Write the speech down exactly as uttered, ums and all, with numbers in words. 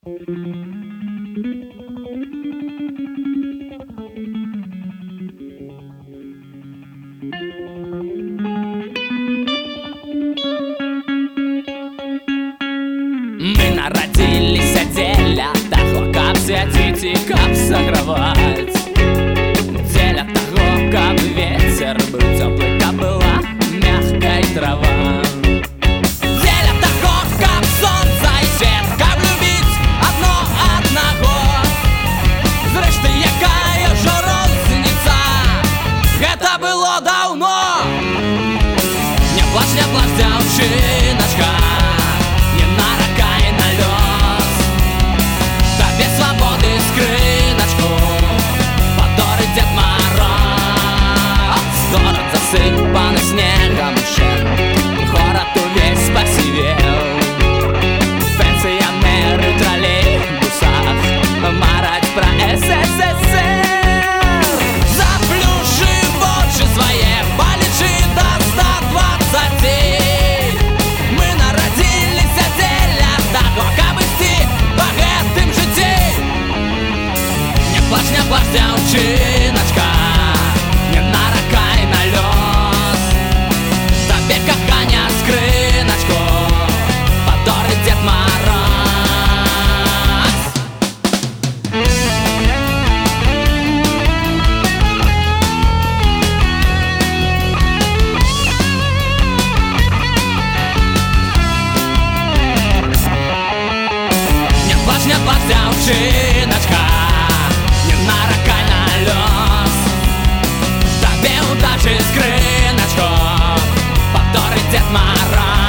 Мы народились отдельно того, как светить и как согревать. Деля того, как ветер был теплый, как была мягкая трава. Деля того, как солнце и свет, как любить одно одного. Зрешти, якая ж розниця, это было давно. Не плачь, не плачь, девчиночка, не наракай на лёс. Тебе свободы скрыночку подарит Дед Мороз. Город засыпан снегом уже, город увесь посивел. Пенсионеры в троллейбусах марать про СССР. Заплюши в очи свои, полечи до ста двадцати. Мы народились отдельно того, как идти по гэтым житті. Не плачь, не плачь, девчиночка, не наракай на лёс. Тебе кохання скриночку подарит Дед Мороз. Не плачь, не плачь, девчиночка, не наракай на лёс. Тебе удачи скриночку подарит Дед Мороз.